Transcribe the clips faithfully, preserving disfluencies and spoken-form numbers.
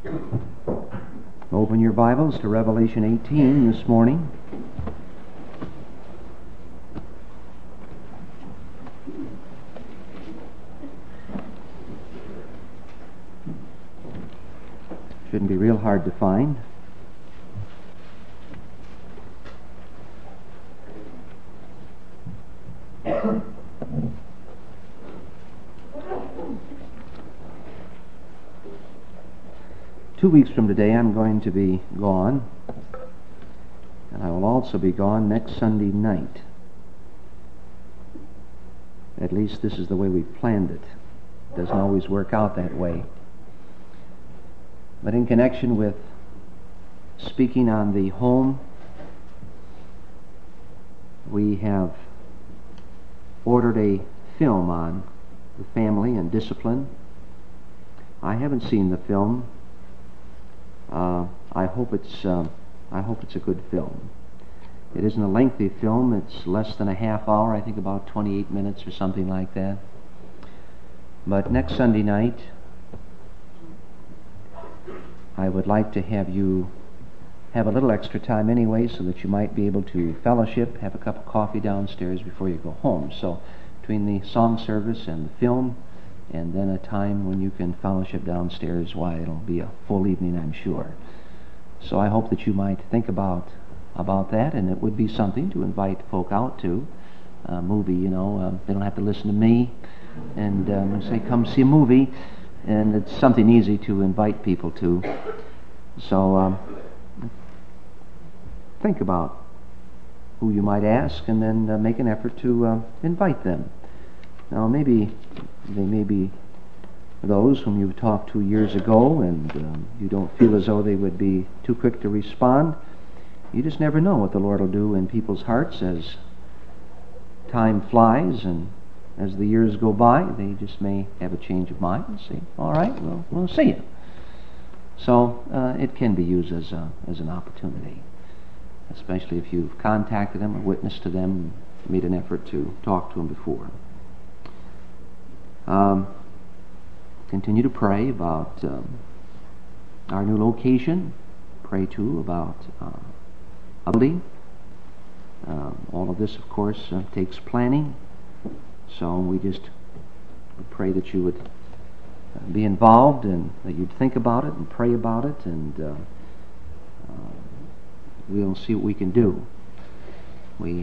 Open your Bibles to Revelation eighteen this morning. Shouldn't be real hard to find. Two weeks from today I'm going to be gone, and I will also be gone next Sunday night. At least this is the way we've planned it. It doesn't always work out that way. But in connection with speaking on the home, we have ordered a film on the family and discipline. I haven't seen the film. Uh, I hope it's um, I hope it's a good film. It isn't a lengthy film. It's less than a half hour. I think about twenty-eight minutes or something like that. But next Sunday night, I would like to have you have a little extra time anyway, so that you might be able to fellowship, have a cup of coffee downstairs before you go home. So between the song service and the film, and then a time when you can fellowship downstairs, why, it'll be a full evening, I'm sure. So I hope that you might think about about that, and it would be something to invite folk out to. A movie, you know, um, they don't have to listen to me and um, say, come see a movie, and it's something easy to invite people to. So um, think about who you might ask, and then uh, make an effort to uh, invite them. Now, maybe they may be those whom you've talked to years ago, and um, you don't feel as though they would be too quick to respond. You just never know what the Lord will do in people's hearts as time flies, and as the years go by, they just may have a change of mind and say, all right, well, we'll see you. So uh, it can be used as a, as an opportunity, especially if you've contacted them or witnessed to them, made an effort to talk to them before. Um, continue to pray about um, our new location. Pray too about uh, building. Um, all of this, of course, uh, takes planning. So we just pray that you would uh, be involved, and that you'd think about it and pray about it, and uh, uh, we'll see what we can do. We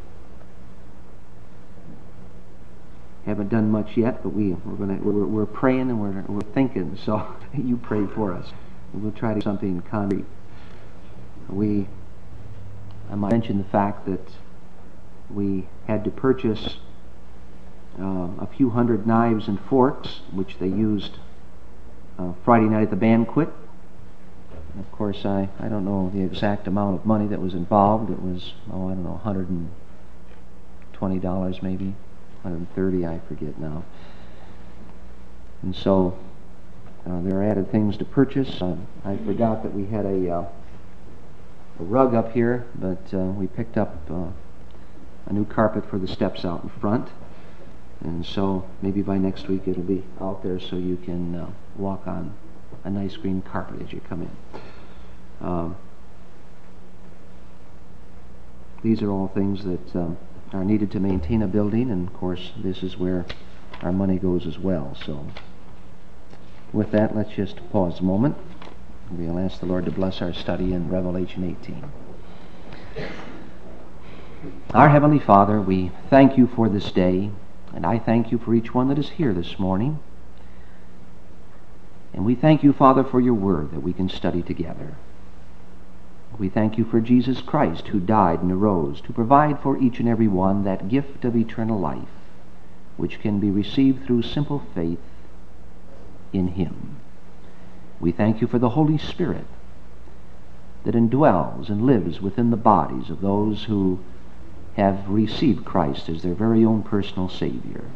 haven't done much yet, but we we're gonna we're, we're praying and we're we're thinking. So you pray for us. We'll try to do something concrete. We I might mention the fact that we had to purchase uh, a few hundred knives and forks, which they used uh, Friday night at the banquet. And of course, I I don't know the exact amount of money that was involved. It was oh I don't know one hundred twenty dollars maybe. one hundred thirty, I forget now. And so uh, there are added things to purchase. Uh, I forgot that we had a, uh, a rug up here, but uh, we picked up uh, a new carpet for the steps out in front. And so maybe by next week it'll be out there so you can uh, walk on a nice green carpet as you come in. Um, these are all things that um, are needed to maintain a building, and of course this is where our money goes as well. So with that, let's just pause a moment. We'll ask the Lord to bless our study in Revelation eighteen. Our Heavenly Father, we thank you for this day, and I thank you for each one that is here this morning. And we thank you, Father, for your word that we can study together. We thank you for Jesus Christ, who died and arose to provide for each and every one that gift of eternal life, which can be received through simple faith in him. We thank you for the Holy Spirit that indwells and lives within the bodies of those who have received Christ as their very own personal Savior.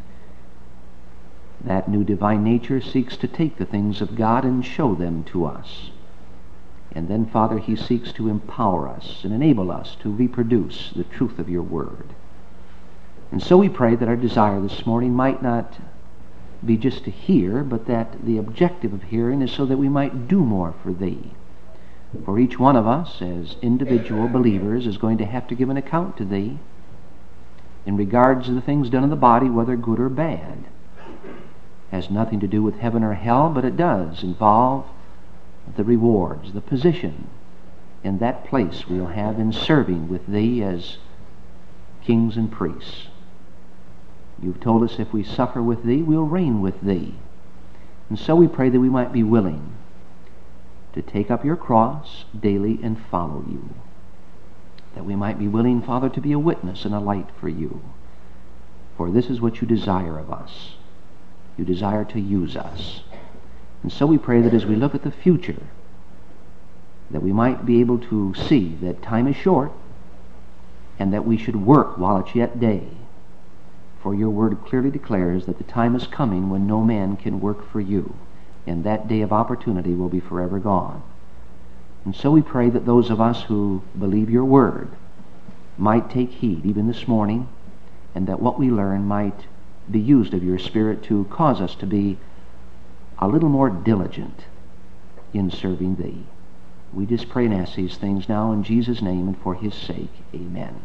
That new divine nature seeks to take the things of God and show them to us. And then, Father, he seeks to empower us and enable us to reproduce the truth of your word. And so we pray that our desire this morning might not be just to hear, but that the objective of hearing is so that we might do more for Thee. For each one of us, as individual believers, is going to have to give an account to Thee in regards to the things done in the body, whether good or bad. It has nothing to do with heaven or hell, but it does involve the rewards, the position in that place we'll have in serving with Thee as kings and priests. You've told us if we suffer with Thee, we'll reign with Thee. And so we pray that we might be willing to take up your cross daily and follow You. That we might be willing, Father, to be a witness and a light for You. For this is what You desire of us. You desire to use us. And so we pray that as we look at the future, that we might be able to see that time is short and that we should work while it's yet day. For Your word clearly declares that the time is coming when no man can work for You, and that day of opportunity will be forever gone. And so we pray that those of us who believe Your word might take heed even this morning, and that what we learn might be used of Your Spirit to cause us to be a little more diligent in serving Thee. We just pray and ask these things now in Jesus' name and for His sake. Amen.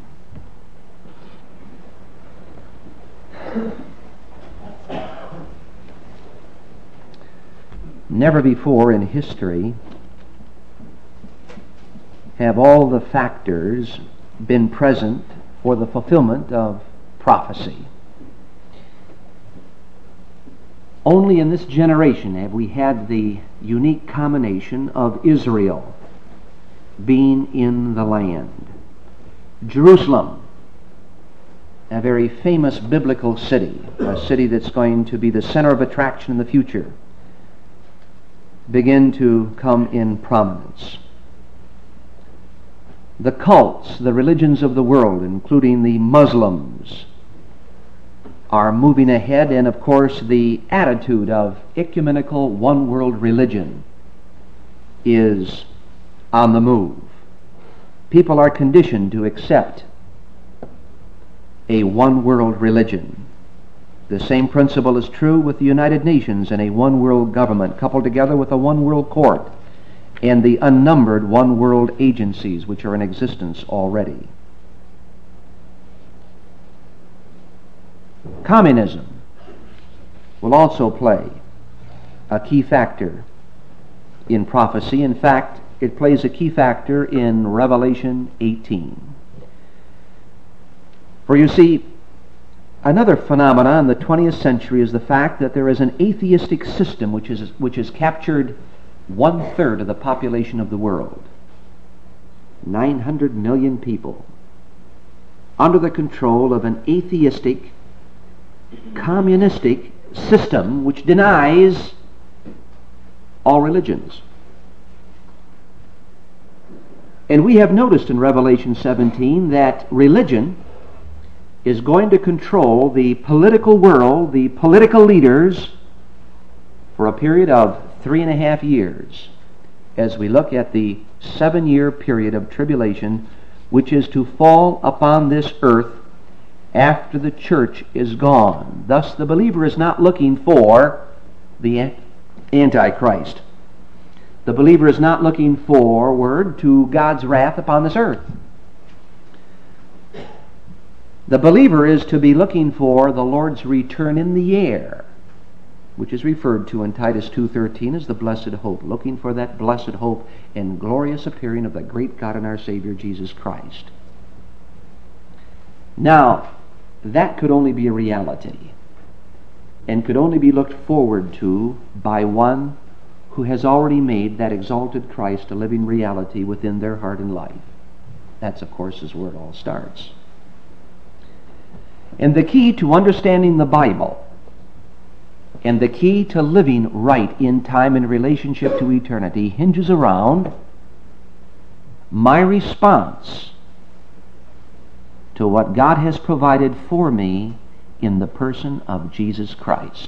Never before in history have all the factors been present for the fulfillment of prophecy. Only in this generation have we had the unique combination of Israel being in the land. Jerusalem, a very famous biblical city, a city that's going to be the center of attraction in the future, begin to come in prominence. The cults, the religions of the world, including the Muslims, are moving ahead, and of course the attitude of ecumenical one-world religion is on the move. People are conditioned to accept a one-world religion. The same principle is true with the United Nations and a one-world government, coupled together with a one-world court and the unnumbered one-world agencies which are in existence already. Communism will also play a key factor in prophecy. In fact, it plays a key factor in Revelation eighteen. For you see, another phenomenon in the twentieth century is the fact that there is an atheistic system which is which has captured one-third of the population of the world, nine hundred million people, under the control of an atheistic, communistic system which denies all religions. And we have noticed in Revelation seventeen that religion is going to control the political world, the political leaders, for a period of three and a half years, as we look at the seven-year period of tribulation, which is to fall upon this earth after the church is gone. Thus, the believer is not looking for the Antichrist. The believer is not looking forward to God's wrath upon this earth. The believer is to be looking for the Lord's return in the air, which is referred to in Titus two thirteen as the blessed hope, looking for that blessed hope and glorious appearing of the great God and our Savior Jesus Christ. Now, that could only be a reality and could only be looked forward to by one who has already made that exalted Christ a living reality within their heart and life. That's, of course, is where it all starts. And the key to understanding the Bible and the key to living right in time in relationship to eternity hinges around my response to what God has provided for me in the person of Jesus Christ.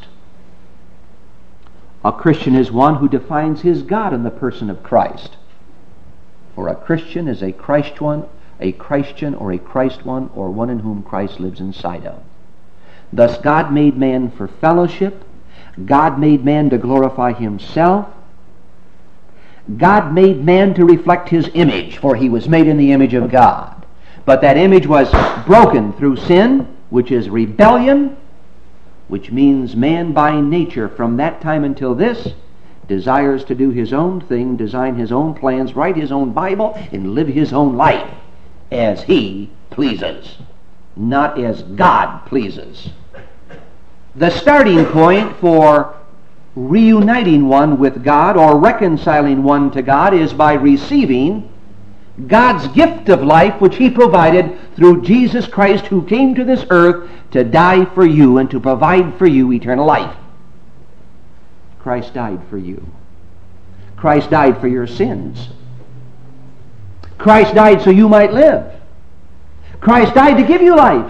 A Christian is one who defines his God in the person of Christ. For a Christian is a Christ one, a Christian or a Christ one, or one in whom Christ lives inside of. Thus God made man for fellowship. God made man to glorify himself. God made man to reflect his image, for he was made in the image of God. But that image was broken through sin, which is rebellion, which means man by nature from that time until this desires to do his own thing, design his own plans, write his own Bible, and live his own life as he pleases, not as God pleases. The starting point for reuniting one with God or reconciling one to God is by receiving God's gift of life, which he provided through Jesus Christ, who came to this earth to die for you and to provide for you eternal life. Christ died for you. Christ died for your sins. Christ died so you might live. Christ died to give you life.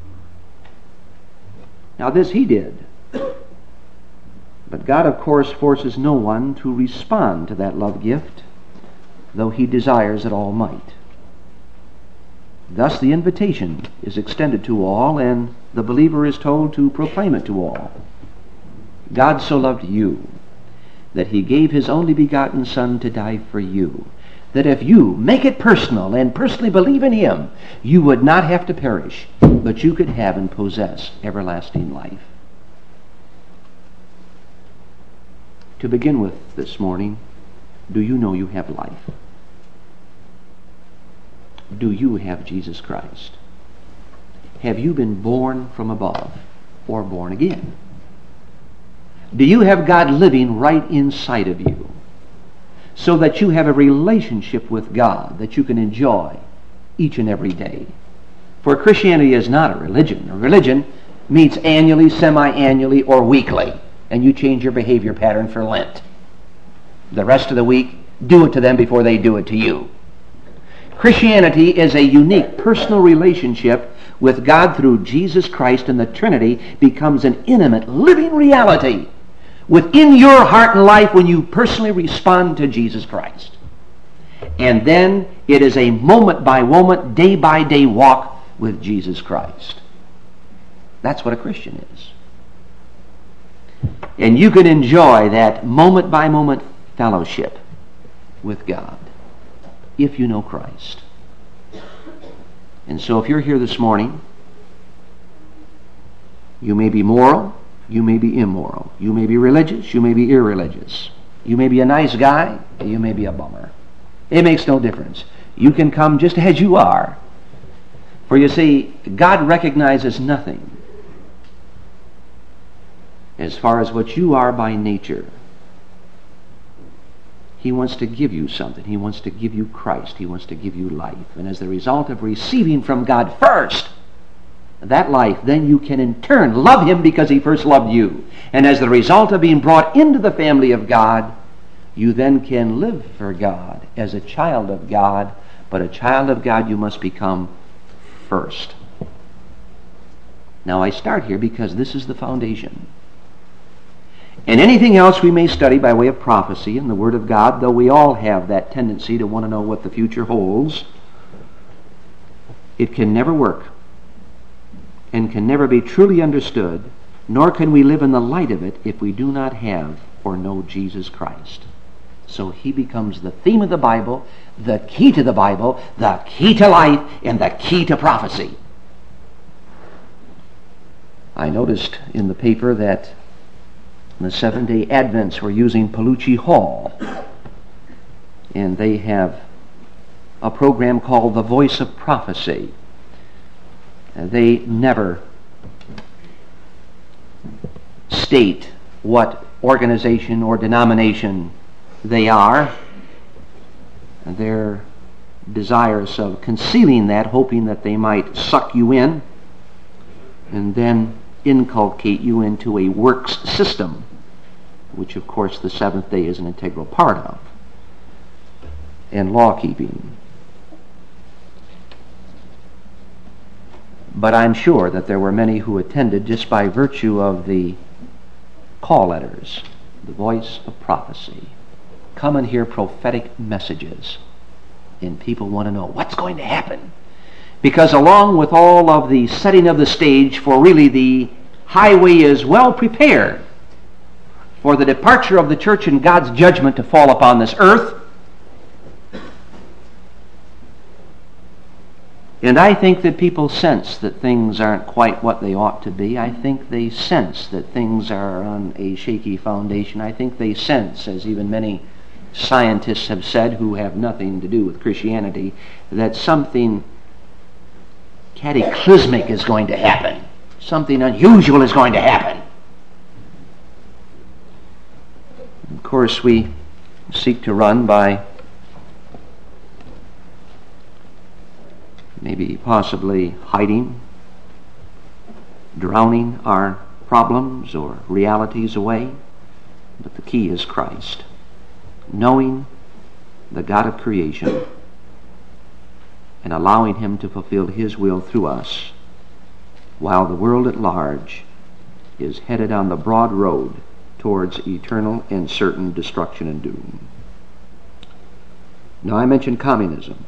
Now this he did. But God, of course, forces no one to respond to that love gift, though he desires that all might. Thus the invitation is extended to all, and the believer is told to proclaim it to all. God so loved you that he gave his only begotten Son to die for you, that if you make it personal and personally believe in him, you would not have to perish, but you could have and possess everlasting life. To begin with this morning, do you know you have life? Do you have Jesus Christ? Have you been born from above or born again? Do you have God living right inside of you so that you have a relationship with God that you can enjoy each and every day? For Christianity is not a religion. A religion meets annually, semi-annually, or weekly, and you change your behavior pattern for Lent. The rest of the week, do it to them before they do it to you. Christianity is a unique personal relationship with God through Jesus Christ, and the Trinity becomes an intimate, living reality within your heart and life when you personally respond to Jesus Christ. And then it is a moment-by-moment, day-by-day walk with Jesus Christ. That's what a Christian is. And you can enjoy that moment-by-moment fellowship with God if you know Christ. And so if you're here this morning, you may be moral, you may be immoral. You may be religious, you may be irreligious. You may be a nice guy, you may be a bummer. It makes no difference. You can come just as you are. For you see, God recognizes nothing as far as what you are by nature. He wants to give you something. He wants to give you Christ. He wants to give you life. And as the result of receiving from God first that life, then you can in turn love him because he first loved you. And as the result of being brought into the family of God, you then can live for God as a child of God. But a child of God you must become first. Now I start here because this is the foundation. And anything else we may study by way of prophecy and the Word of God, though we all have that tendency to want to know what the future holds, it can never work and can never be truly understood, nor can we live in the light of it if we do not have or know Jesus Christ. So he becomes the theme of the Bible, the key to the Bible, the key to life, and the key to prophecy. I noticed in the paper that the Seventh-day Advents were using Palucci Hall, and they have a program called The Voice of Prophecy. They never state what organization or denomination they are. They're desirous of concealing that, hoping that they might suck you in and then inculcate you into a works system, which of course the Seventh Day is an integral part of, and law-keeping. But I'm sure that there were many who attended just by virtue of the call letters, the voice of prophecy. Come and hear prophetic messages. And people want to know what's going to happen. Because along with all of the setting of the stage for really the highway is well prepared, for the departure of the church and God's judgment to fall upon this earth. And I think that people sense that things aren't quite what they ought to be. I think they sense that things are on a shaky foundation. I think they sense, as even many scientists have said who have nothing to do with Christianity, that something cataclysmic is going to happen. Something unusual is going to happen. Of course, we seek to run by maybe possibly hiding, drowning our problems or realities away. But the key is Christ. Knowing the God of creation and allowing Him to fulfill His will through us while the world at large is headed on the broad road towards eternal and certain destruction and doom. Now, I mentioned communism.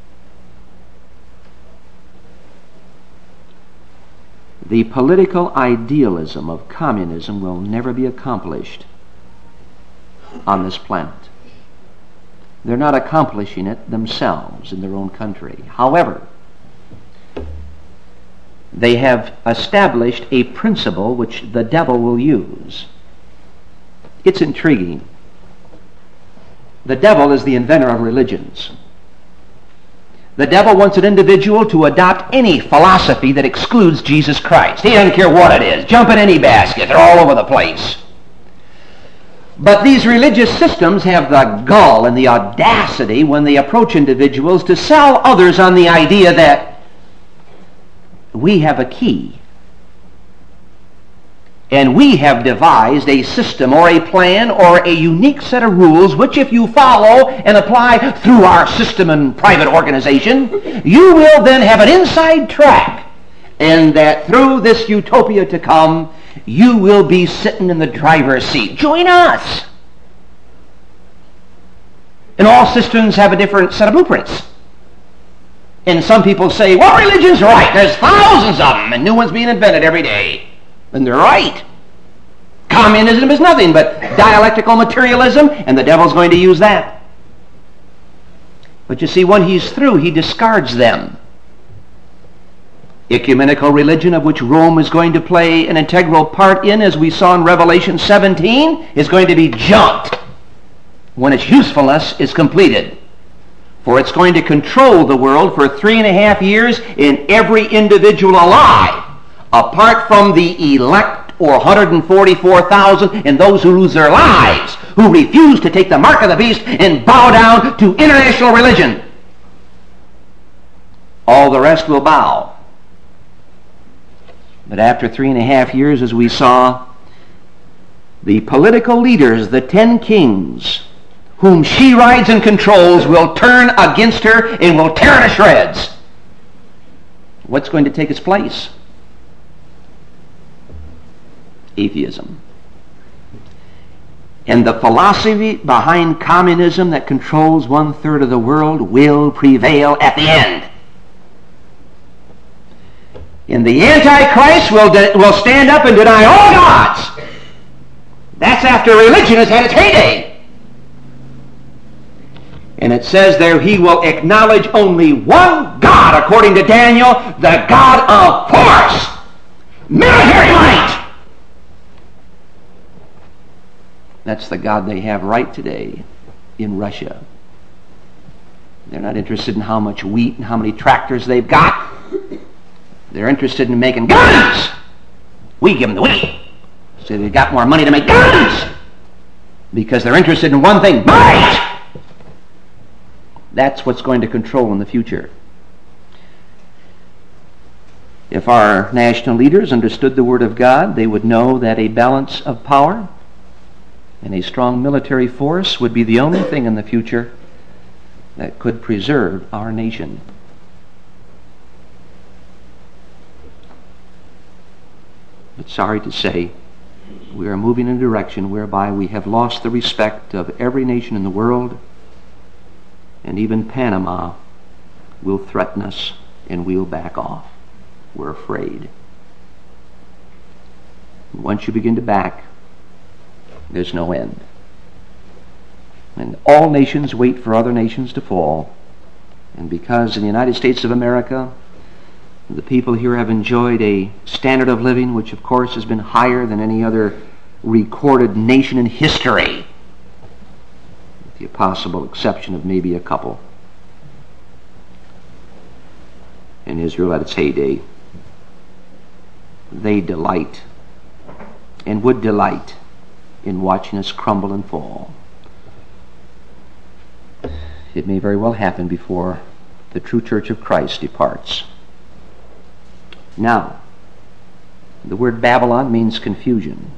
The political idealism of communism will never be accomplished on this planet. They're not accomplishing it themselves in their own country. However, they have established a principle which the devil will use. It's intriguing. The devil is the inventor of religions. The devil wants an individual to adopt any philosophy that excludes Jesus Christ. He doesn't care what it is. Jump in any basket. They're all over the place. But these religious systems have the gall and the audacity when they approach individuals to sell others on the idea that we have a key. And we have devised a system or a plan or a unique set of rules which if you follow and apply through our system and private organization, you will then have an inside track. And that through this utopia to come, you will be sitting in the driver's seat. Join us. And all systems have a different set of blueprints. And some people say, well, religion's right. There's thousands of them, and new ones being invented every day. And they're right. Communism is nothing but dialectical materialism, and the devil's going to use that. But you see, when he's through, he discards them. Ecumenical religion, of which Rome is going to play an integral part in, as we saw in Revelation seventeen, is going to be junked when its usefulness is completed. For it's going to control the world for three and a half years in every individual alive, apart from the elect, or one hundred forty-four thousand, and those who lose their lives, who refuse to take the mark of the beast and bow down to international religion. All the rest will bow. But after three and a half years, as we saw, the political leaders, the ten kings, whom she rides and controls, will turn against her and will tear her to shreds. What's going to take its place? Atheism. And the philosophy behind communism that controls one third of the world will prevail at the end. And the Antichrist will, de- will stand up and deny all gods. That's after religion has had its heyday. And it says there he will acknowledge only one God, according to Daniel, the God of force, military might. That's the God they have right today in Russia. They're not interested in how much wheat and how many tractors they've got. They're interested in making guns. We give them the wheat. So they've got more money to make guns. Because they're interested in one thing, might. That's what's going to control in the future. If our national leaders understood the Word of God, they would know that a balance of power and a strong military force would be the only thing in the future that could preserve our nation. But sorry to say, we are moving in a direction whereby we have lost the respect of every nation in the world, and even Panama will threaten us and we'll back off. We're afraid. Once you begin to back, There's no end. And all nations wait for other nations to fall. And because in the United States of America, the people here have enjoyed a standard of living which, of course, has been higher than any other recorded nation in history, with the possible exception of maybe a couple. In Israel at its heyday, they delight and would delight in watching us crumble and fall. It may very well happen before the true Church of Christ departs. Now, the word Babylon means confusion.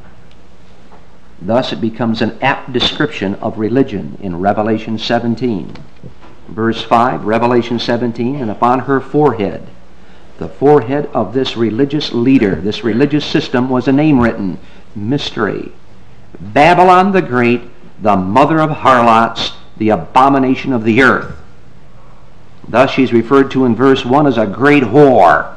Thus it becomes an apt description of religion in Revelation seventeen. Verse five, Revelation seventeen, and upon her forehead, the forehead of this religious leader, this religious system, was a name written, Mystery. Babylon the Great, the mother of harlots, the abomination of the earth. Thus she's referred to in verse one as a great whore.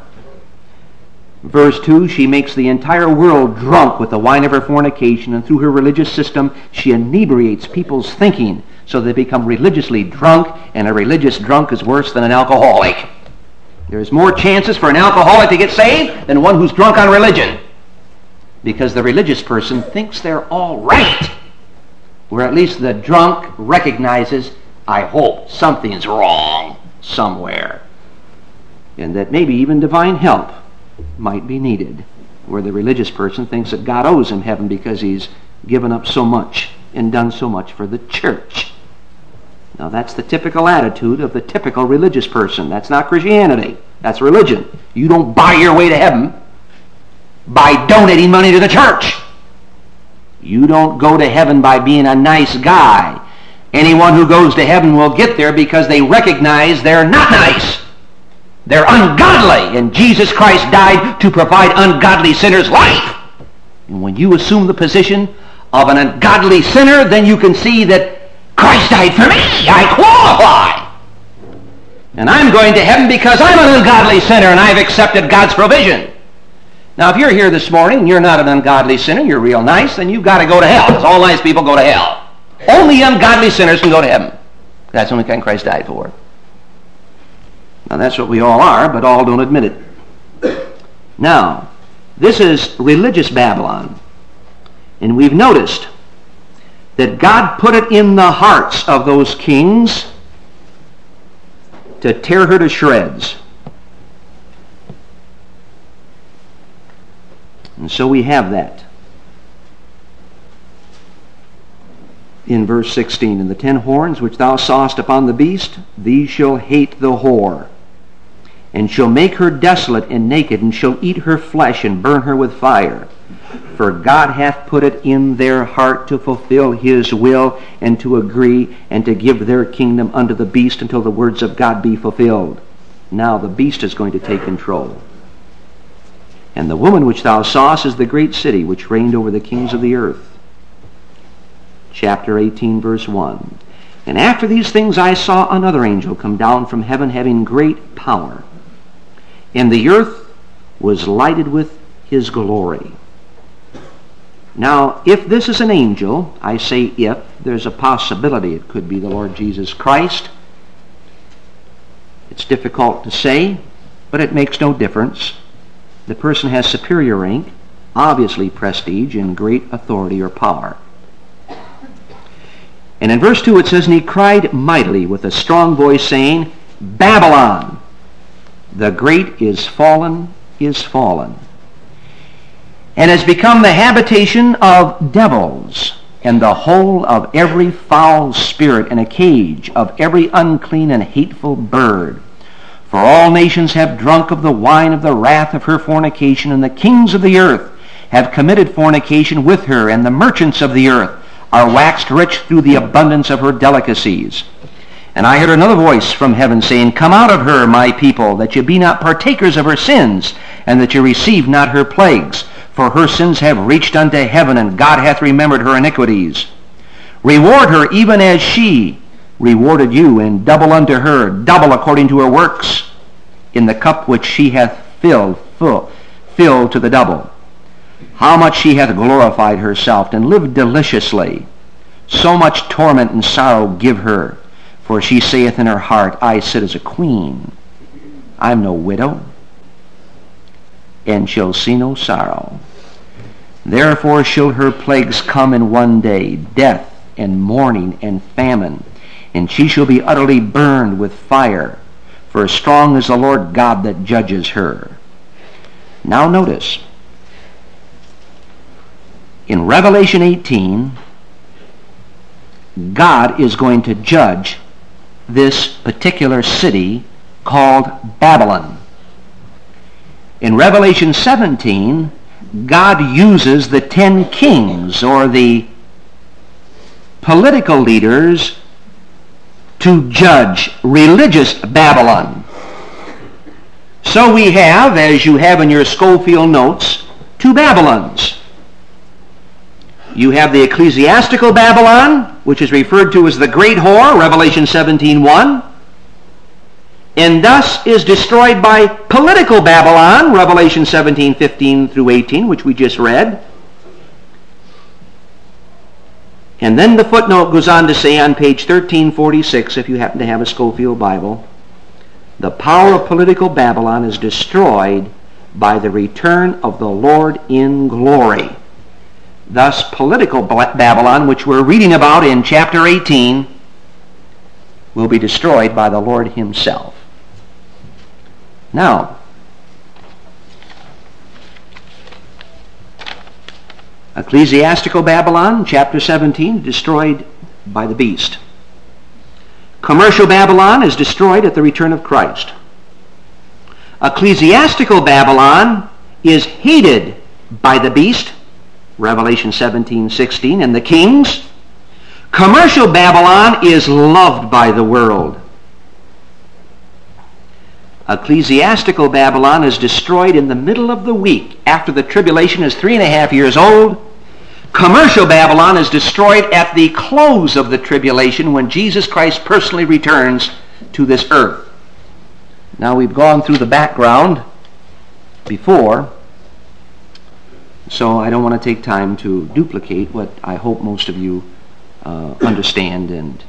Verse two, she makes the entire world drunk with the wine of her fornication, and through her religious system she inebriates people's thinking so they become religiously drunk, and a religious drunk is worse than an alcoholic. There's more chances for an alcoholic to get saved than one who's drunk on religion, because the religious person thinks they're all right, where at least the drunk recognizes, I hope something's wrong somewhere, and that maybe even divine help might be needed, where the religious person thinks that God owes him heaven because he's given up so much and done so much for the church. Now that's the typical attitude of the typical religious person. That's not Christianity. That's religion. You don't buy your way to heaven by donating money to the church. You don't go to heaven by being a nice guy. Anyone who goes to heaven will get there because they recognize they're not nice. They're ungodly, and Jesus Christ died to provide ungodly sinners life. And when you assume the position of an ungodly sinner, then you can see that Christ died for me. I qualify. And I'm going to heaven because I'm an ungodly sinner and I've accepted God's provision. Now, if you're here this morning and you're not an ungodly sinner, you're real nice, then you've got to go to hell, because all nice people go to hell. Only ungodly sinners can go to heaven. That's the only kind Christ died for. Now, that's what we all are, but all don't admit it. Now, this is religious Babylon. And we've noticed that God put it in the hearts of those kings to tear her to shreds. And so we have that. In verse sixteen, and the ten horns which thou sawest upon the beast, these shall hate the whore, and shall make her desolate and naked, and shall eat her flesh and burn her with fire. For God hath put it in their heart to fulfill his will, and to agree, and to give their kingdom unto the beast until the words of God be fulfilled. Now the beast is going to take control. And the woman which thou sawest is the great city, which reigned over the kings of the earth. Chapter eighteen, verse one. And after these things I saw another angel come down from heaven, having great power. And the earth was lighted with his glory. Now, if this is an angel, I say if, there's a possibility it could be the Lord Jesus Christ. It's difficult to say, but it makes no difference. The person has superior rank, obviously prestige, and great authority or power. And in verse two it says, and he cried mightily with a strong voice, saying, Babylon, the great is fallen, is fallen, and has become the habitation of devils, and the hole of every foul spirit, and a cage of every unclean and hateful bird. For all nations have drunk of the wine of the wrath of her fornication, and the kings of the earth have committed fornication with her, and the merchants of the earth are waxed rich through the abundance of her delicacies. And I heard another voice from heaven saying, Come out of her, my people, that ye be not partakers of her sins, and that ye receive not her plagues. For her sins have reached unto heaven, and God hath remembered her iniquities. Reward her even as she rewarded you, and double unto her, double according to her works, in the cup which she hath filled, full, filled to the double. how much she hath glorified herself, and lived deliciously. So much torment and sorrow give her, for she saith in her heart, I sit as a queen. I am no widow, and shall see no sorrow. Therefore shall her plagues come in one day, death and mourning and famine, and she shall be utterly burned with fire, for strong is the Lord God that judges her. Now notice, in Revelation eighteen, God is going to judge this particular city called Babylon. In Revelation seventeen, God uses the ten kings, or the political leaders, to judge religious Babylon. So we have, as you have in your Schofield notes, two Babylons. You have the ecclesiastical Babylon, which is referred to as the great whore, Revelation seventeen one, and thus is destroyed by political Babylon, Revelation seventeen fifteen through eighteen, which we just read. And then the footnote goes on to say on page thirteen forty-six, if you happen to have a Schofield Bible, the power of political Babylon is destroyed by the return of the Lord in glory. Thus, political Babylon, which we're reading about in chapter eighteen, will be destroyed by the Lord himself. Now, ecclesiastical Babylon, chapter seventeen, destroyed by the beast. Commercial Babylon is destroyed at the return of Christ. Ecclesiastical Babylon is hated by the beast, Revelation seventeen sixteen, and the kings. Commercial Babylon is loved by the world. Ecclesiastical Babylon is destroyed in the middle of the week after the tribulation is three and a half years old. Commercial Babylon is destroyed at the close of the tribulation when Jesus Christ personally returns to this earth. Now, we've gone through the background before, so I don't want to take time to duplicate what I hope most of you uh, understand and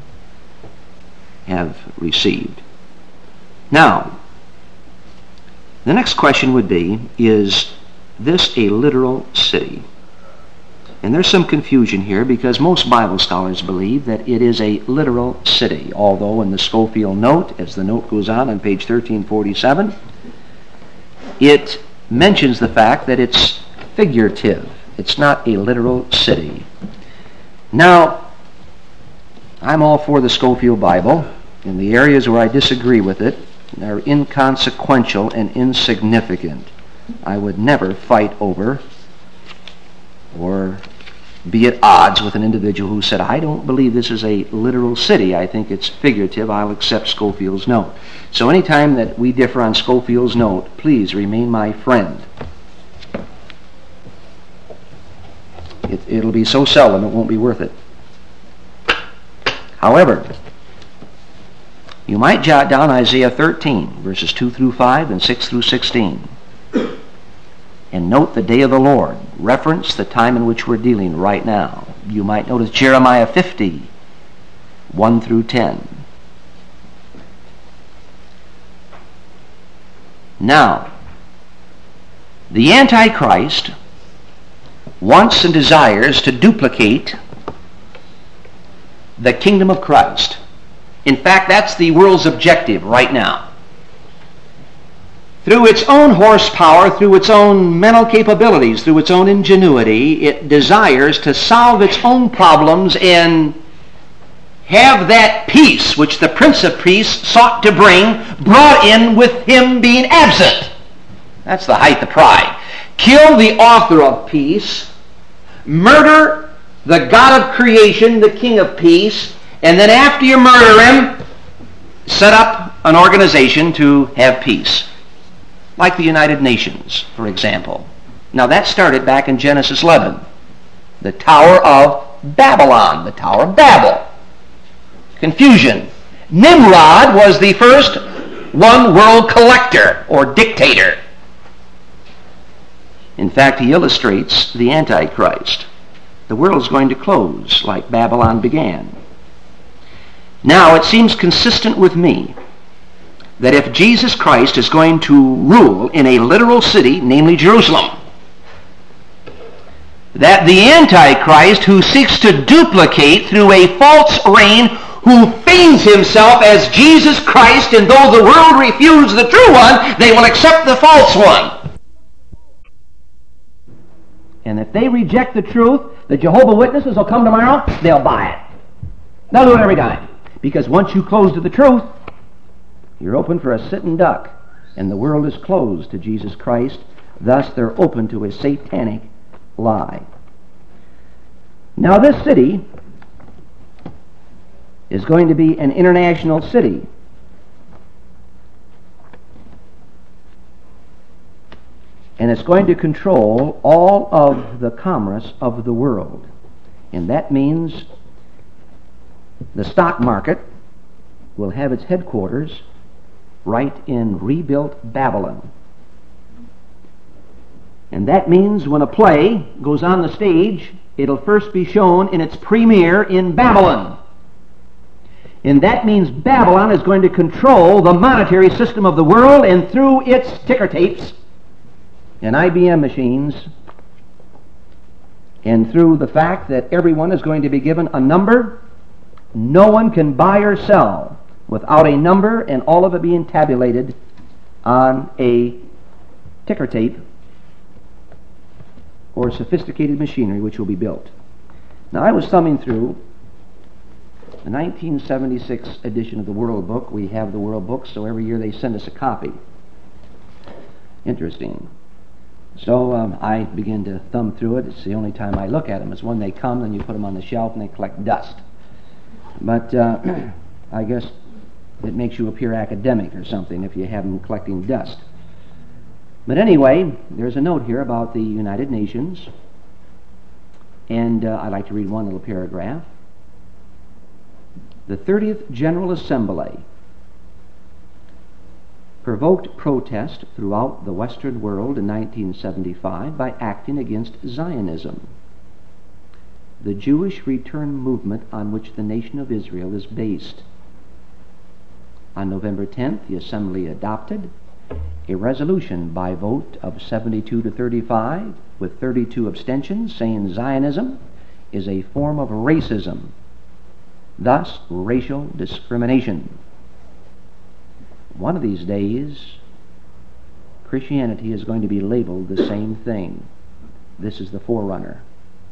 have received. Now, the next question would be, is this a literal city? And there's some confusion here because most Bible scholars believe that it is a literal city, although in the Schofield note, as the note goes on on page thirteen forty-seven, it mentions the fact that it's figurative. It's not a literal city. Now, I'm all for the Schofield Bible. In the areas where I disagree with it, they're inconsequential and insignificant. I would never fight over or be at odds with an individual who said, I don't believe this is a literal city. I think it's figurative. I'll accept Schofield's note. So anytime that we differ on Schofield's note, please remain my friend. It, it'll be so seldom it won't be worth it. However, you might jot down Isaiah thirteen, verses two through five and six through sixteen. And note the day of the Lord. Reference the time in which we're dealing right now. You might notice Jeremiah fifty, one through ten. Now, the Antichrist wants and desires to duplicate the kingdom of Christ. In fact, that's the world's objective right now. Through its own horsepower, through its own mental capabilities, through its own ingenuity, it desires to solve its own problems and have that peace which the Prince of Peace sought to bring brought in with him being absent. That's the height of pride. Kill the author of peace, murder the God of creation, the King of peace, and then after you murder him, set up an organization to have peace. Like the United Nations, for example. Now that started back in Genesis eleven. The Tower of Babylon, the Tower of Babel. Confusion. Nimrod was the first one world collector or dictator. In fact, he illustrates the Antichrist. The world is going to close like Babylon began. Now, it seems consistent with me that if Jesus Christ is going to rule in a literal city, namely Jerusalem, that the Antichrist, who seeks to duplicate through a false reign, who feigns himself as Jesus Christ, and though the world refuse the true one, they will accept the false one. And if they reject the truth, the Jehovah's Witnesses will come tomorrow, they'll buy it. They'll do it every time. Because once you close to the truth, you're open for a sitting duck, and the world is closed to Jesus Christ. Thus, they're open to a satanic lie. Now, this city is going to be an international city. And it's going to control all of the commerce of the world. And that means the stock market will have its headquarters right in rebuilt Babylon. And that means when a play goes on the stage, it'll first be shown in its premiere in Babylon. And that means Babylon is going to control the monetary system of the world, and through its ticker tapes and I B M machines, and through the fact that everyone is going to be given a number, no one can buy or sell without a number, and all of it being tabulated on a ticker tape or sophisticated machinery which will be built. Now, I was thumbing through the nineteen seventy-six edition of the World Book. We have the World Book, so every year they send us a copy. Interesting. So um, I begin to thumb through it. It's the only time I look at them. It's when they come, then you put them on the shelf and they collect dust. But uh, I guess it makes you appear academic or something if you have them collecting dust. But anyway, there's a note here about the United Nations, and uh, I'd like to read one little paragraph. The thirtieth General Assembly provoked protest throughout the Western world in nineteen seventy-five by acting against Zionism, the Jewish return movement on which the nation of Israel is based. On November tenth, the Assembly adopted a resolution by vote of seventy-two to thirty-five, with thirty-two abstentions, saying Zionism is a form of racism, thus racial discrimination. One of these days, Christianity is going to be labeled the same thing. This is the forerunner.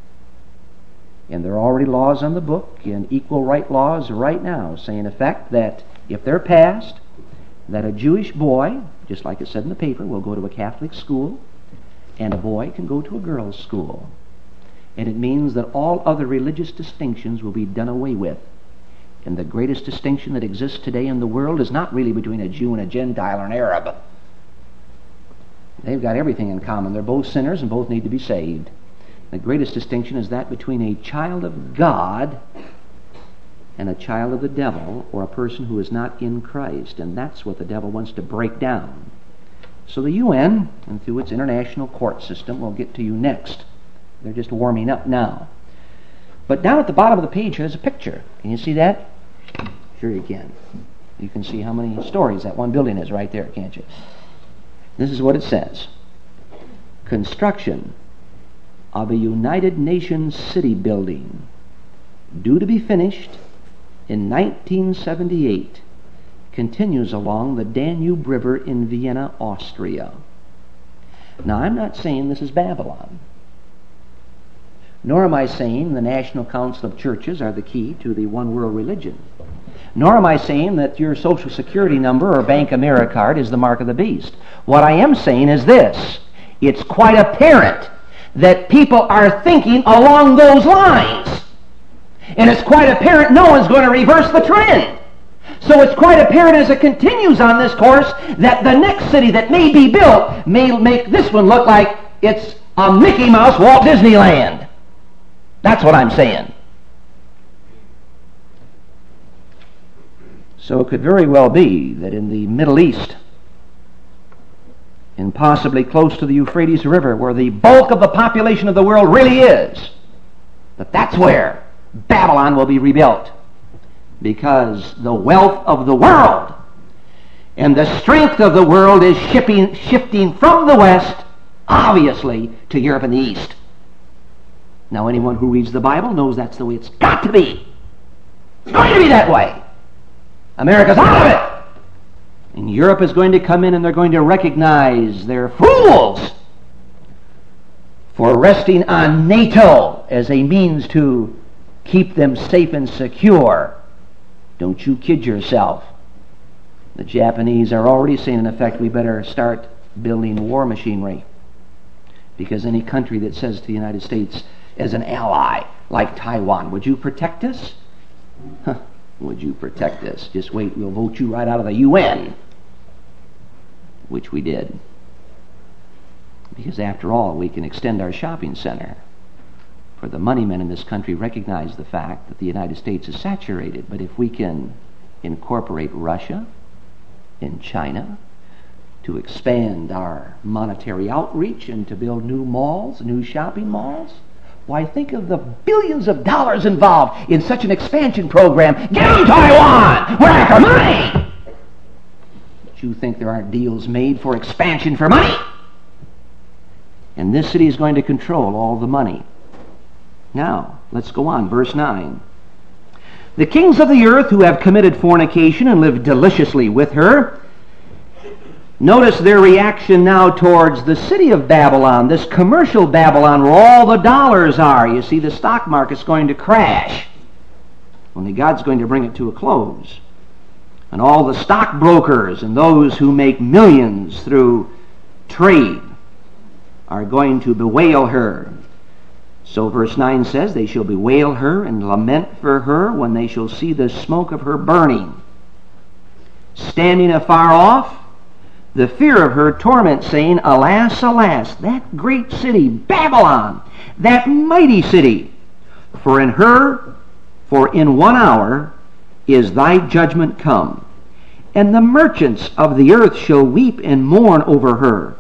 And there are already laws on the book, and equal right laws right now, say in effect that if they're passed, that a Jewish boy, just like it said in the paper, will go to a Catholic school, and a boy can go to a girls' school. And it means that all other religious distinctions will be done away with. And the greatest distinction that exists today in the world is not really between a Jew and a Gentile or an Arab. They've got everything in common. They're both sinners and both need to be saved. The greatest distinction is that between a child of God and a child of the devil, or a person who is not in Christ. And that's what the devil wants to break down. So the U N, and through its international court system, will get to you next. They're just warming up now. But down at the bottom of the page, there's a picture. Can you see that? Sure you can. You can see how many stories that one building is right there, can't you? This is what it says. Construction of a United Nations city building, due to be finished in nineteen seventy-eight, continues along the Danube River in Vienna, Austria. Now, I'm not saying this is Babylon. Nor am I saying the National Council of Churches are the key to the one world religion. Nor am I saying that your Social Security number or Bank America card is the mark of the beast. What I am saying is this. It's quite apparent that people are thinking along those lines. And it's quite apparent no one's going to reverse the trend. So it's quite apparent as it continues on this course that the next city that may be built may make this one look like it's a Mickey Mouse Walt Disneyland. That's what I'm saying. So it could very well be that in the Middle East and possibly close to the Euphrates River, where the bulk of the population of the world really is. But that's where Babylon will be rebuilt, because the wealth of the world and the strength of the world is shifting, shifting from the West, obviously, to Europe and the East. Now, anyone who reads the Bible knows that's the way it's got to be. It's going to be that way. America's out of it. And Europe is going to come in, and they're going to recognize they're fools for resting on NATO as a means to keep them safe and secure. Don't you kid yourself. The Japanese are already saying, in effect, we better start building war machinery, because any country that says to the United States as an ally, like Taiwan, would you protect us? Huh. Would you protect us? Just wait, we'll vote you right out of the U N, which we did. Because after all, we can extend our shopping center. For the money men in this country recognize the fact that the United States is saturated. But if we can incorporate Russia and China to expand our monetary outreach and to build new malls, new shopping malls, why, think of the billions of dollars involved in such an expansion program. Give them Taiwan! We're after money! But you think there aren't deals made for expansion for money? And this city is going to control all the money. Now, let's go on. Verse nine. The kings of the earth who have committed fornication and lived deliciously with her. Notice their reaction now towards the city of Babylon, this commercial Babylon where all the dollars are. You see, the stock market's going to crash. Only God's going to bring it to a close. And all the stockbrokers and those who make millions through trade are going to bewail her. So verse nine says, they shall bewail her and lament for her when they shall see the smoke of her burning. Standing afar off, the fear of her torment, saying, alas, alas, that great city, Babylon, that mighty city, for in her, for in one hour is thy judgment come, and the merchants of the earth shall weep and mourn over her.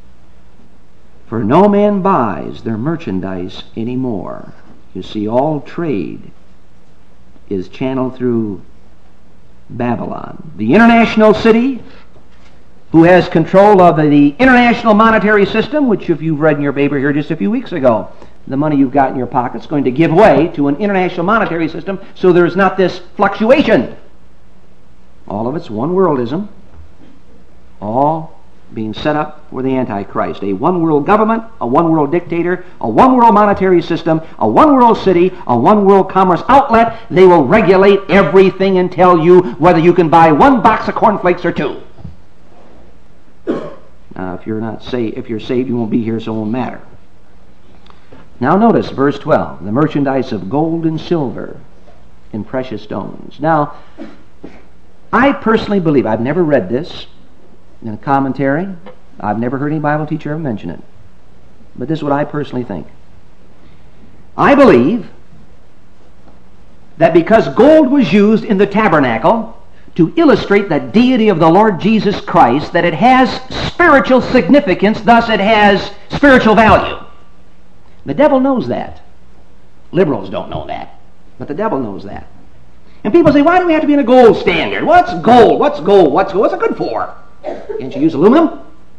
For no man buys their merchandise anymore. You see, all trade is channeled through Babylon. The international city, who has control of the international monetary system, which if you've read in your paper here just a few weeks ago, the money you've got in your pocket is going to give way to an international monetary system, so there's not this fluctuation. All of it's one worldism, all being set up for the Antichrist. A one-world government, a one-world dictator, a one-world monetary system, a one-world city, a one-world commerce outlet. They will regulate everything and tell you whether you can buy one box of cornflakes or two. Now, if you're not saved, if you're saved, you won't be here, so it won't matter. Now notice verse twelve, the merchandise of gold and silver and precious stones. Now, I personally believe, I've never read this in a commentary, I've never heard any Bible teacher ever mention it, but this is what I personally think. I believe that because gold was used in the tabernacle to illustrate the deity of the Lord Jesus Christ, that it has spiritual significance, thus it has spiritual value. The devil knows that. Liberals don't know that, but the devil knows that. And people say, why do we have to be in a gold standard? What's gold? What's gold? What's gold? What's it good for? Can't you use aluminum?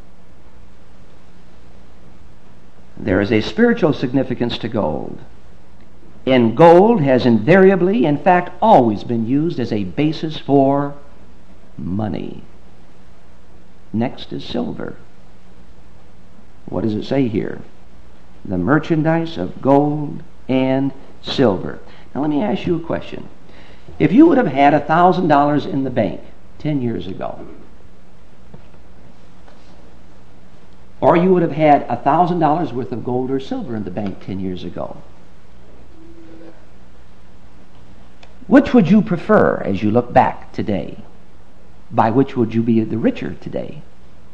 There is a spiritual significance to gold. And gold has invariably, in fact, always been used as a basis for money. Next is silver. What does it say here? The merchandise of gold and silver. Now let me ask you a question. If you would have had one thousand dollars in the bank ten years ago, or you would have had one thousand dollars worth of gold or silver in the bank ten years ago, which would you prefer as you look back today? By which would you be the richer today?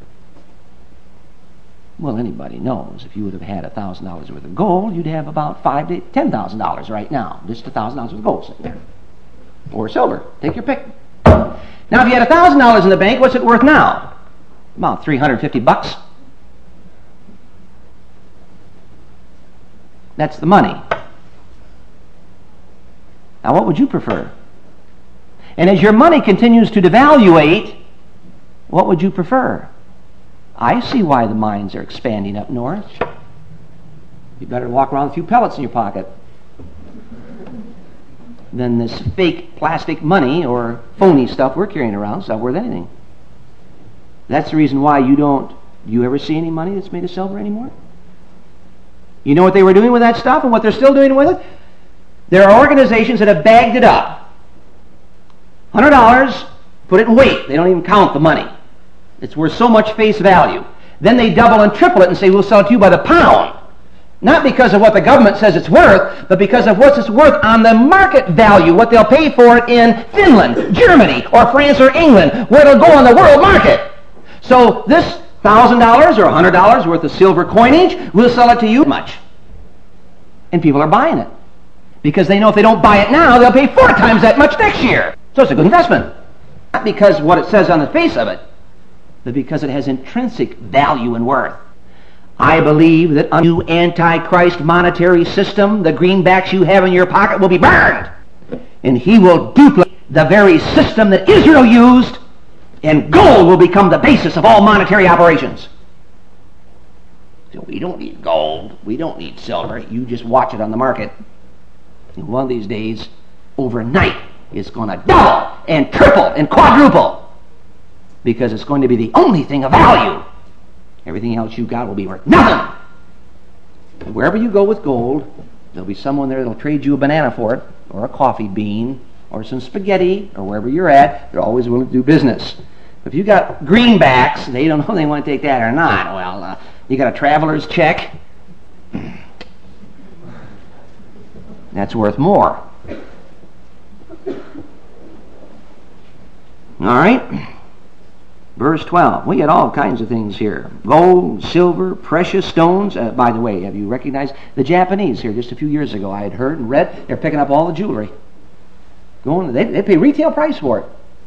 Well, anybody knows if you would have had one thousand dollars worth of gold, you'd have about five to ten thousand dollars right now. Just one thousand dollars worth of gold sitting there. Or silver. Take your pick. Now, if you had one thousand dollars in the bank, what's it worth now? About three hundred fifty bucks. That's the money. Now, what would you prefer? And as your money continues to devaluate, what would you prefer? I see why the mines are expanding up north. You better walk around with a few pellets in your pocket than this fake plastic money or phony stuff we're carrying around. It's not worth anything. That's the reason why you don't, you ever see any money that's made of silver anymore? You know what they were doing with that stuff and what they're still doing with it? There are organizations that have bagged it up. one hundred dollars, put it in weight. They don't even count the money. It's worth so much face value. Then they double and triple it and say, we'll sell it to you by the pound. Not because of what the government says it's worth, but because of what it's worth on the market value, what they'll pay for it in Finland, Germany, or France or England, where it'll go on the world market. So this one thousand dollars or one hundred dollars worth of silver coinage, we'll sell it to you much. And people are buying it. Because they know if they don't buy it now, they'll pay four times that much next year. So it's a good investment. Not because of what it says on the face of it, but because it has intrinsic value and worth. I believe that a new antichrist monetary system, the greenbacks you have in your pocket will be burned. And he will duplicate the very system that Israel used, and gold will become the basis of all monetary operations. So we don't need gold. We don't need silver. You just watch it on the market. And one of these days, overnight, it's going to double and triple and quadruple. Because it's going to be the only thing of value. Everything else you got will be worth nothing. And wherever you go with gold, there'll be someone there that'll trade you a banana for it, or a coffee bean, or some spaghetti, or wherever you're at. They're always willing to do business. If you got greenbacks, they don't know if they want to take that or not. Well, uh, you got a traveler's check. That's worth more. All right. Verse twelve. We get all kinds of things here. Gold, silver, precious stones. Uh, by the way, have you recognized the Japanese here just a few years ago? I had heard and read they're picking up all the jewelry. Going, they, they pay retail price for it.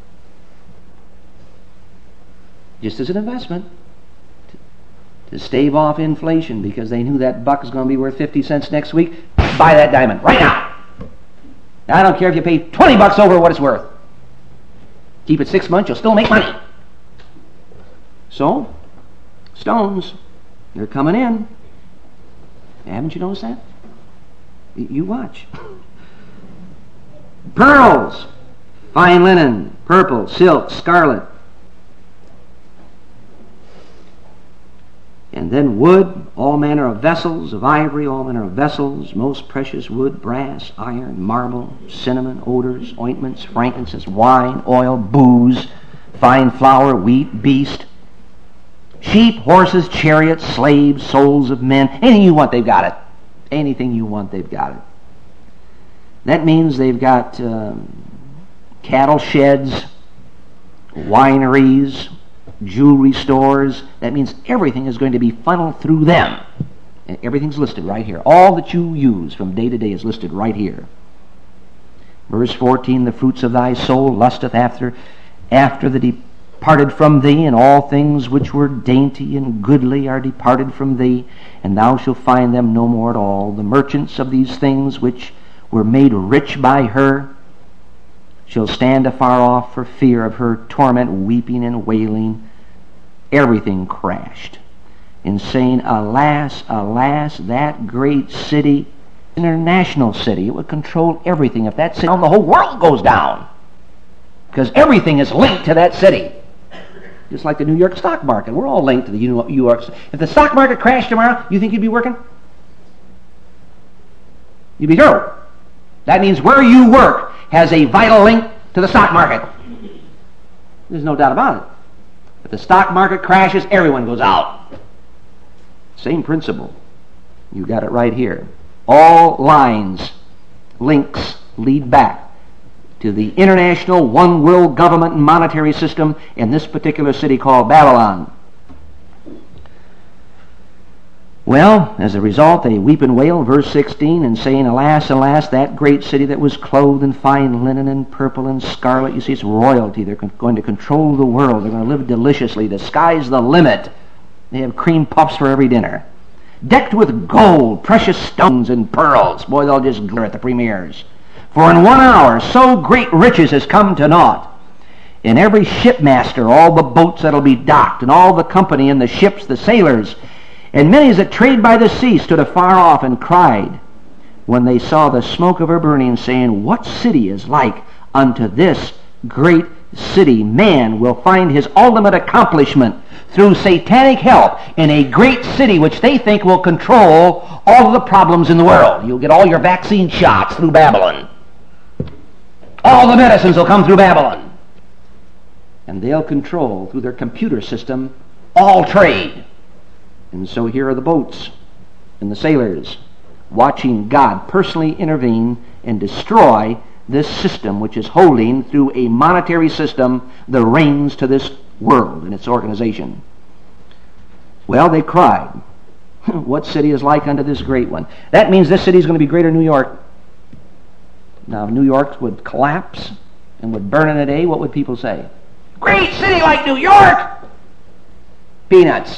Just as an investment. To, to stave off inflation because they knew that buck is going to be worth fifty cents next week. Buy that diamond right now. I don't care if you pay twenty bucks over what it's worth. Keep it six months, you'll still make money. So, stones, they're coming in. Haven't you noticed that? You watch. Pearls, fine linen, purple, silk, scarlet. And then wood, all manner of vessels, of ivory, all manner of vessels, most precious wood, brass, iron, marble, cinnamon, odors, ointments, frankincense, wine, oil, booze, fine flour, wheat, beast, sheep, horses, chariots, slaves, souls of men. Anything you want, they've got it. Anything you want, they've got it. That means they've got um, cattle sheds, wineries, jewelry stores. That means everything is going to be funneled through them. And everything's listed right here. All that you use from day to day is listed right here. Verse fourteen, the fruits of thy soul lusteth after, after the departed from thee, and all things which were dainty and goodly are departed from thee, and thou shalt find them no more at all. The merchants of these things which were made rich by her shall stand afar off for fear of her torment, weeping and wailing. Everything crashed, in saying, alas, alas, that great city, international city, it would control everything. If that city, the whole world goes down, because everything is linked to that city. Just like the New York stock market. We're all linked to the New York. If the stock market crashed tomorrow, you think you'd be working? You'd be through. That means where you work has a vital link to the stock market. There's no doubt about it. If the stock market crashes, everyone goes out. Same principle. You got it right here. All lines, links, lead back to the international one world government and monetary system in this particular city called Babylon. Well, as a result, they weep and wail, verse sixteen, and saying, alas, alas, that great city that was clothed in fine linen and purple and scarlet. You see, it's royalty. They're going to control the world. They're going to live deliciously. The sky's the limit. They have cream puffs for every dinner. decked with gold, precious stones, and pearls. Boy, they'll just glare at the premieres. For in one hour so great riches has come to naught. And every shipmaster, all the boats that'll be docked, and all the company in the ships, the sailors, and many that trade by the sea stood afar off and cried, when they saw the smoke of her burning, saying, What city is like unto this great city? Man will find his ultimate accomplishment through satanic help in a great city which they think will control all of the problems in the world. You'll get all your vaccine shots through Babylon. All the medicines will come through Babylon. And they'll control, through their computer system, all trade. And so here are the boats and the sailors watching God personally intervene and destroy this system which is holding, through a monetary system, the reins to this world and its organization. Well, they cried, What city is like unto this great one? That means this city is going to be greater than New York. Now, if New York would collapse and would burn in a day, what would people say? Great city like New York! Peanuts.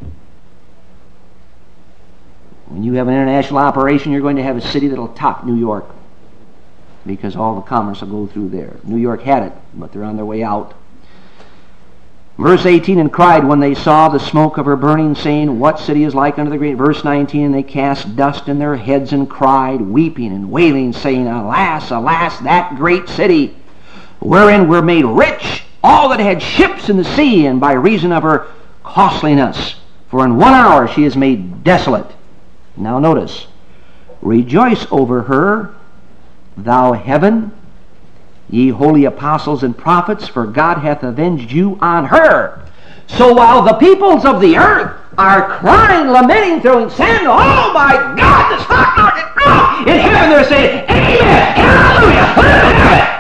When you have an international operation, you're going to have a city that'll top New York, because all the commerce will go through there. New York had it, but they're on their way out. Verse eighteen, and cried when they saw the smoke of her burning, saying, What city is like unto the great? Verse nineteen, and they cast dust in their heads and cried, weeping and wailing, saying, Alas, alas, that great city, wherein were made rich all that had ships in the sea, and by reason of her costliness. For in one hour she is made desolate. Now notice, rejoice over her, thou heaven, ye holy apostles and prophets, for God hath avenged you on her. So while the peoples of the earth are crying, lamenting, throwing sand, oh my God, the stock market, oh! In heaven they're saying, Amen, Hallelujah, Hallelujah.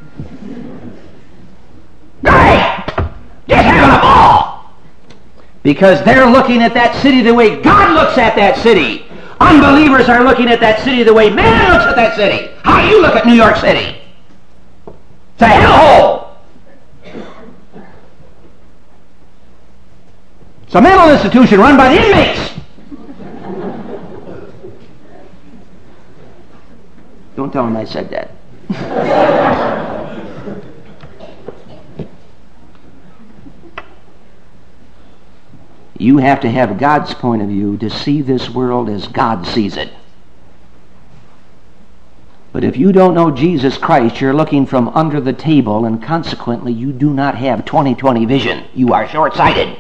Great! Just having a ball! Because they're looking at that city the way God looks at that city. Unbelievers are looking at that city the way man looks at that city. How do you look at New York City? It's a hellhole. It's a mental institution run by the inmates. Don't tell them I said that. You have to have God's point of view to see this world as God sees it. But if you don't know Jesus Christ, you're looking from under the table, and consequently you do not have twenty twenty vision. You are short-sighted.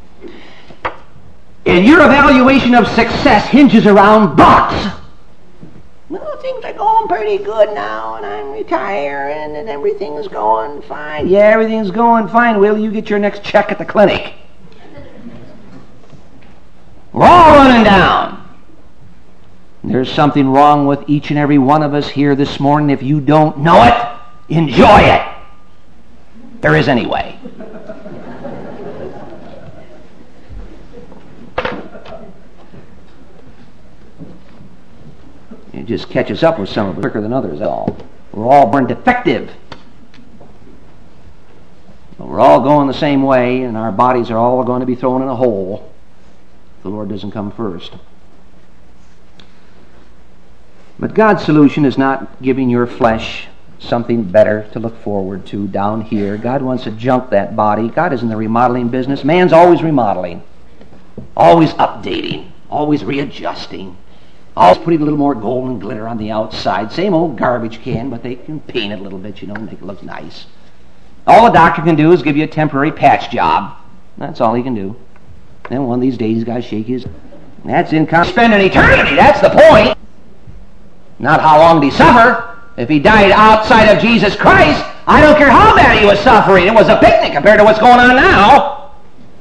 And your evaluation of success hinges around bucks. Well, things are going pretty good now, and I'm retiring, and everything's going fine. Yeah, everything's going fine. Will you get your next check at the clinic? We're all running down. There's something wrong with each and every one of us here this morning. If you don't know it, enjoy it. There is anyway. It just catches up with some of us quicker than others. All. We're all born defective. But we're all going the same way, and our bodies are all going to be thrown in a hole. The Lord doesn't come first. But God's solution is not giving your flesh something better to look forward to down here. God wants to junk that body. God is in the remodeling business. Man's always remodeling, always updating, always readjusting, always putting a little more gold and glitter on the outside. Same old garbage can, but they can paint it a little bit, you know, and make it look nice. All a doctor can do is give you a temporary patch job. That's all he can do. Then one of these days he's got to shake his... That's in... Spend an eternity, that's the point. Not how long did he suffer. If he died outside of Jesus Christ, I don't care how bad he was suffering. It was a picnic compared to what's going on now.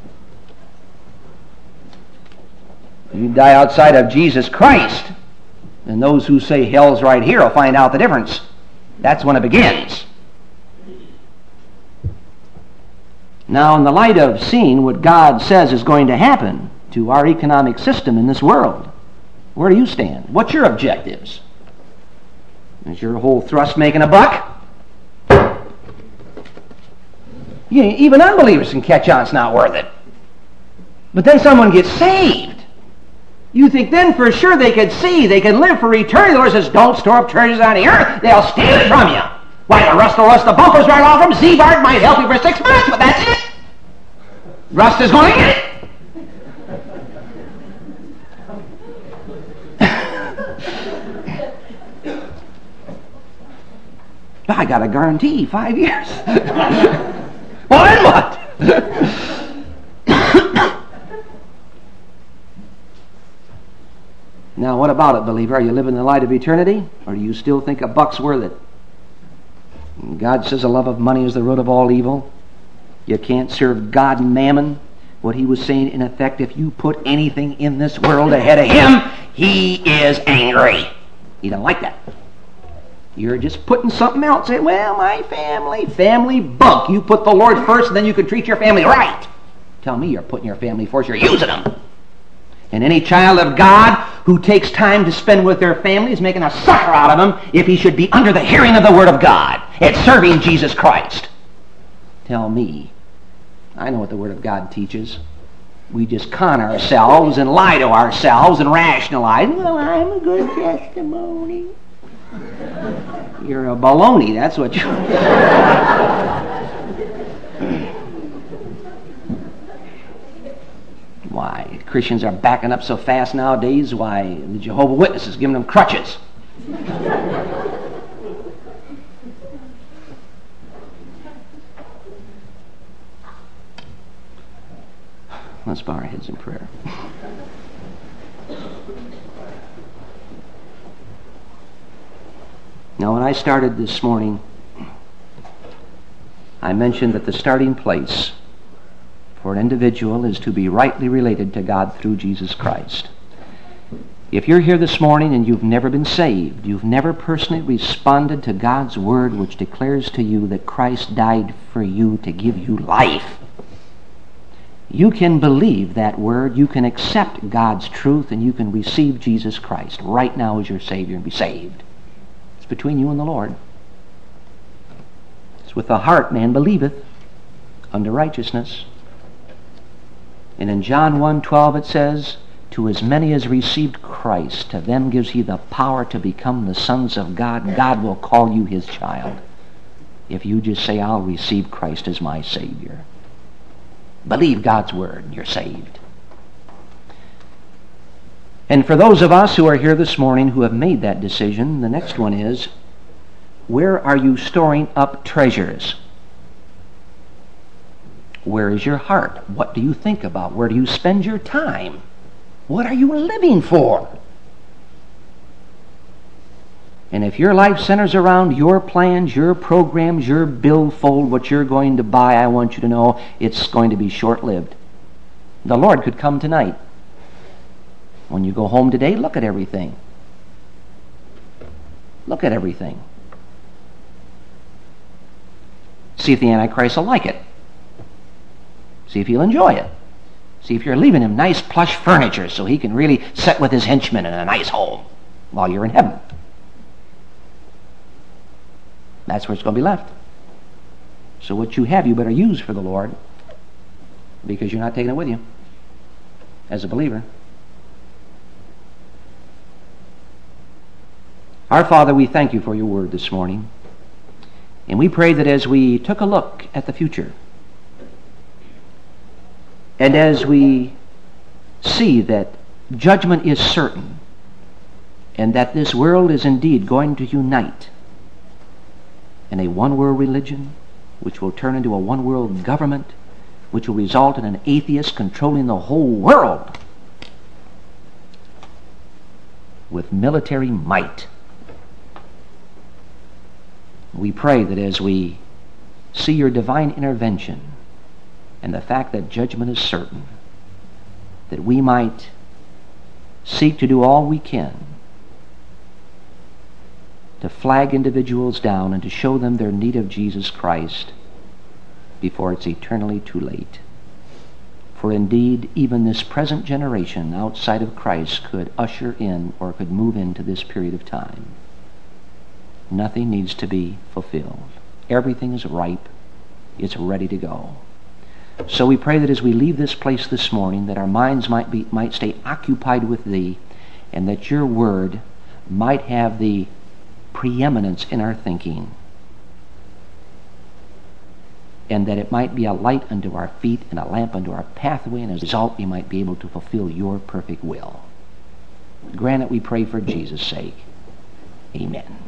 You die outside of Jesus Christ, and those who say hell's right here will find out the difference. That's when it begins. Now, in the light of seeing what God says is going to happen to our economic system in this world, where do you stand? What's your objectives? Is your whole thrust making a buck? Yeah, even unbelievers can catch on it's not worth it. But then someone gets saved. You think then for sure they could see, they can live for eternity. The Lord says, don't store up treasures on the earth. They'll steal it from you. Why, the rust will rust the bumpers right off them. Z-Bart might help you for six months, but that's it. Rust is going to get it. I got a guarantee, five years. Well, then what? Now, what about it, believer? Are you living in the light of eternity? Or do you still think a buck's worth it? God says the love of money is the root of all evil. You can't serve God and mammon. What he was saying, in effect, if you put anything in this world ahead of him, he is angry. He don't like that. You're just putting something else in. Well, my family, family bunk. You put the Lord first, and then you can treat your family right. Tell me you're putting your family first. You're using them. And any child of God who takes time to spend with their family is making a sucker out of them if he should be under the hearing of the Word of God. It's serving Jesus Christ. Tell me. I know what the Word of God teaches. We just con ourselves and lie to ourselves and rationalize. Well, I'm a good testimony. You're a baloney, that's what you Why, Christians are backing up so fast nowadays. Why, the Jehovah's Witnesses giving them crutches. Let's bow our heads in prayer. Now, when I started this morning, I mentioned that the starting place for an individual is to be rightly related to God through Jesus Christ. If you're here this morning and you've never been saved, you've never personally responded to God's Word which declares to you that Christ died for you to give you life, you can believe that Word, you can accept God's truth, and you can receive Jesus Christ right now as your Savior and be saved. It's between you and the Lord. It's with the heart man believeth unto righteousness. And in John one twelve it says, to as many as received Christ, to them gives he the power to become the sons of God. God will call you his child if you just say, I'll receive Christ as my Savior. Believe God's Word and you're saved. And for those of us who are here this morning who have made that decision, the next one is, where are you storing up treasures? Where is your heart? What do you think about? Where do you spend your time? What are you living for? And if your life centers around your plans, your programs, your billfold, what you're going to buy, I want you to know it's going to be short-lived. The Lord could come tonight. When you go home today, look at everything. Look at everything. See if the Antichrist will like it. See if he'll enjoy it. See if you're leaving him nice plush furniture so he can really sit with his henchmen in a nice home while you're in heaven. That's where it's going to be left. So what you have, you better use for the Lord, because you're not taking it with you as a believer. Our Father, we thank you for your word this morning. And we pray that as we took a look at the future, and as we see that judgment is certain, and that this world is indeed going to unite in a one-world religion, which will turn into a one-world government, which will result in an atheist controlling the whole world with military might. We pray that as we see your divine intervention and the fact that judgment is certain, that we might seek to do all we can to flag individuals down and to show them their need of Jesus Christ before it's eternally too late. For indeed, even this present generation outside of Christ could usher in or could move into this period of time. Nothing needs to be fulfilled. Everything is ripe. It's ready to go. So we pray that as we leave this place this morning, that our minds might be might stay occupied with Thee, and that Your Word might have the preeminence in our thinking, and that it might be a light unto our feet and a lamp unto our pathway, and as a result we might be able to fulfill Your perfect will. Grant it, we pray, for Jesus' sake. Amen.